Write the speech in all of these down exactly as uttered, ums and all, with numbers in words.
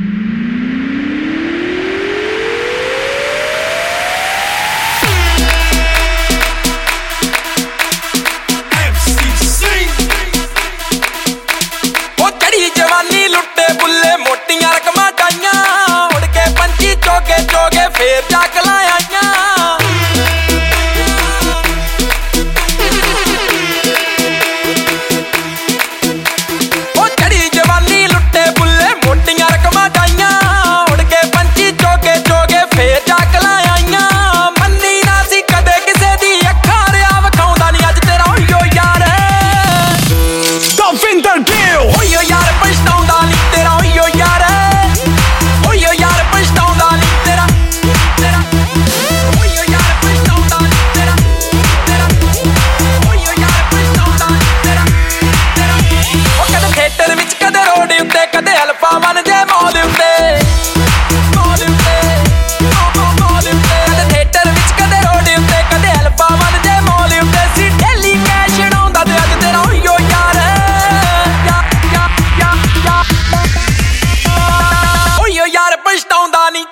ਫੇਰ ਚੱਕ ਲਾਇਆ ਉਹ ਚੜੀ ਜਵਾਨੀ ਲੁੱਟੇ ਬੁੱਲੇ ਮੋਟੀਆਂ ਰਕਮਾਂ ਡਾਈਆਂ ਉੜ ਕੇ ਪੰਛੀ ਚੋਗੇ ਚੋਗੇ ਫੇਰ ਚੱਕ ਲਾਇਆ ਮੰਨੀ ਨਾ ਸੀ ਕਦੇ ਕਿਸੇ ਦੀ ਅੱਖਾਂ ਰਿਆ ਵਿਖਾਉਂਦਾ ਨਹੀਂ ਅੱਜ ਤੇਰਾ ਓਯੋ ਯਾਰ Govinder Gill ਓਯੋ ਯਾਰ ਪਛਤਾਉਂਦਾ ਨਹੀਂ ਤੇਰਾ ਓਯੋ ਯਾਰ ਓਯੋ ਯਾਰ ਪਛਤਾਉਂਦਾ ਨਹੀਂ ਤੇਰਾ ਕਦੇ ਅਲਫਾ ਮਨ ਜੇ ਮੌਲ ਉੱਤੇ ਮੌਲ ਉੱਤੇ ਮੌਲ ਉੱਤੇ ਕਦੇ ਥੀਏਟਰ ਵਿੱਚ ਕਦੇ ਰੋਡ ਉੱਤੇ ਕਦੇ ਅਲਫਾ ਮਨ ਜੇ ਮੌਲ ਉੱਤੇ ਸੀ ਡੇਲੀ ਕੈਸ਼ ਉਡਾਉਂਦਾ ਤੇ ਅੱਜ ਤੇਰਾ ਓਯੋ ਯਾਰ ਯਾ ਯਾ ਯਾ ਯਾ ਓਯੋ ਯਾਰ ਪਛਤਾਉਂਦਾ ਨਹੀਂ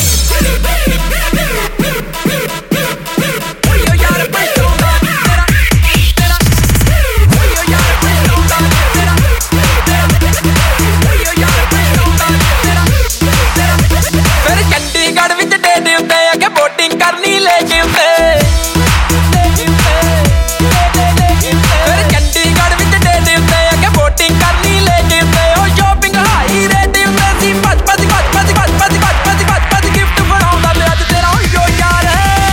ਕਰਨੀ ਲੈ ਕੇ ਉੱਤੇ ਫਿਰ ਚੰਡੀਗੜ੍ਹ ਵਿੱਚ ਡੇ ਦੇ ਉੱਤੇ ਅੱਗੇ ਵੋਟਿੰਗ ਕਰਨੀ ਲੈ ਕੇ ਉੱਤੇ ਉਹ ਸ਼ੋਪਿੰਗ ਹਾਈ ਰੇਟ ਉੱਤੇ ਸੀ ਭੱਜ ਭੱਜ ਭੱਜ ਭੱਜ ਭੱਜ ਭੱਜ ਭੱਜ ਭੱਜ ਭੱਜ ਗਿਫਟ ਬਣਾਉਂਦਾ ਤੇ ਅੱਜ ਤੇਰਾ ਓਯੋ ਯਾਰ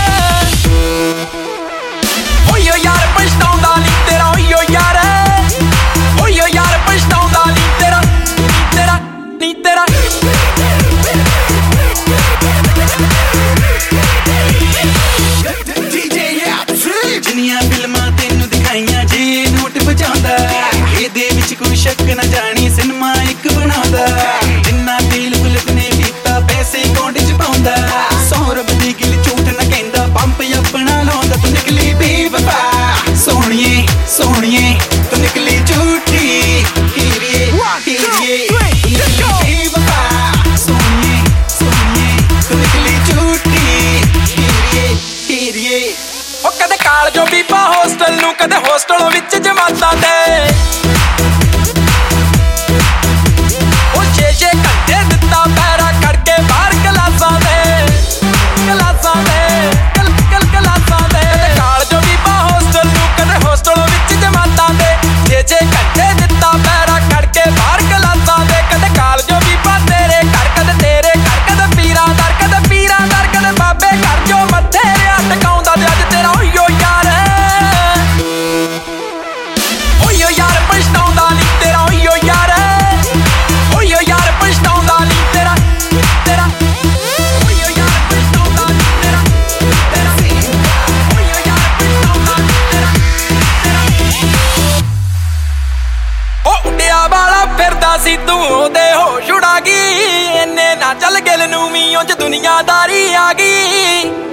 ਓਯੋ ਯਾਰ ਪਛਤਾਉਂਦਾ ਨਹੀਂ ਤੇਰਾ ਓਯੋ ਯਾਰ ਓਯੋ ਯਾਰ ਪਛਤਾਉਂਦਾ ਨਹੀਂ ਤੇਰਾ ਤੇਰਾ ਨਹੀਂ ਤੇਰਾ ਜਿੰਨੀਆਂ ਫਿਲਮਾਂ ਤੈਨੂੰ ਦਿਖਾਈਆਂ ਜੇ ਨੋਟ ਬਚਾਉਂਦਾ ਇਹਦੇ ਵਿੱਚ ਕੋਈ ਸ਼ੱਕ ਨਾ ਜਾਣੀ ਸਿਨੇਮਾ ਇੱਕ ਬਣਾਉਂਦਾ ਜਿੰਨਾ ਤੇਲ ਪੁਲਕ ਨੇ ਪੀਤਾ ਪੈਸੇ ਅਕਾਊਂਟ ਚ ਪਾਉਂਦਾ ਸੌ ਰੁਪਏ ਦੀ ਗਿਲ ਝੂਠ ਨਾ ਕਹਿੰਦਾ ਪੰਪ ਆਪਣਾ ਲਾਉਂਦਾ ਤੂੰ ਨਿਕਲੀ ਬੇਵਫਾ ਸੋਹਣੀਏ ਸੋਹਣੀਏ ਤੂੰ ਨਿਕਲੀ ਝੂਠੀ ਹੀਰੀਏ ਹੀਰੀਏ ਬੇਵਫਾ ਸੋਹਣੀਏ ਸੋਹਣੀਏ ਤੂੰ ਨਿਕਲੀ ਝੂਠੀ ਹੀਰੀਏ ਹੀਰੀਏ ਉਹ ਕਦੇ ਕਾਲਜੋਂ ਬੀਬਾ ਹੋਸਟਲ ਨੂੰ ਕਦੇ ਹੋਸਟਲ ਵਿੱਚ ਜਮਾਤਾਂ ਤੇ ਉਹ ਛੇ ਛੇ ਘੰਟੇ ਦਿੱਤਾ ਪੈਰਾ ਖੜ ਕੇ ਬਾਹਰ ਕਲਾਸਾਂ ਦੇ ਕਲਾਸਾਂ ਦੇ ਕਲ ਕਲ ਕਲਾਸਾਂ ਦੇ ਕਦੇ ਕਾਲਜੋਂ ਬੀਬਾ ਹੋਸਟਲ ਨੂੰ ਕਦੇ ਹੋਸਟਲ ਵਿੱਚ ਜਮਾਤਾਂ ਤੇ ਛੇ ਛੇ ਘੰਟੇ ਦਿੱਤਾ ਪੈਰਾ ਖੜ ਕੇ ਬਾਹਰ ਕਲਾਸਾਂ ਦੇ ਕਦੇ ਕਾਲਜੋਂ ਬੀਬਾ ਤੇਰੇ ਘਰ ਕਦੇ ਤੇਰੇ ਘਰ ਕਦੇ ਪੀਰਾਂ ਦਰ ਕਦੇ ਪੀਰਾਂ ਦਰ ਕਦੇ ਬਾਬੇ ਘਰ ਜੋ ਮੱਥੇ ਰਿਆ ਟਿਕਾਉਂਦਾ ਤੇ ਅੱਜ ਤੇਰਾ ਓਯੋ ਯਾਰ ਓਯੋ ਯਾਰ ਪਛਤਾਉਂਦਾ ਨਹੀਂ ਤੇਰਾ ਓਯੋ ਯਾਰ ਓਯੋ ਯਾਰ ਪਛਤਾਉਂਦਾ ਨਹੀਂ ਤੇਰਾ ਤੇਰਾ ਓਯੋ ਯਾਰ ਪਛਤਾਉਂਦਾ ਨਹੀਂ ਤੇਰਾ ਤੇਰਾ ਓਯੋ ਯਾਰ ਪਛਤਾਉਂਦਾ ਨਹੀਂ ਤੇਰਾ ਤੇਰਾ ਉਹ ਉੱਡਿਆ ਵਾਲਾ ਫਿਰਦਾ ਸੀ ਤੂੰ ਉਹਦੇ ਹੋਸ਼ ਉਡਾ ਗਈ ਇੰਨੇ ਨਾ ਚੱਲ ਗਿਲ ਨੂੰ ਵੀ ਉਂਝ ਦੁਨੀਆਦਾਰੀ ਆ ਗਈ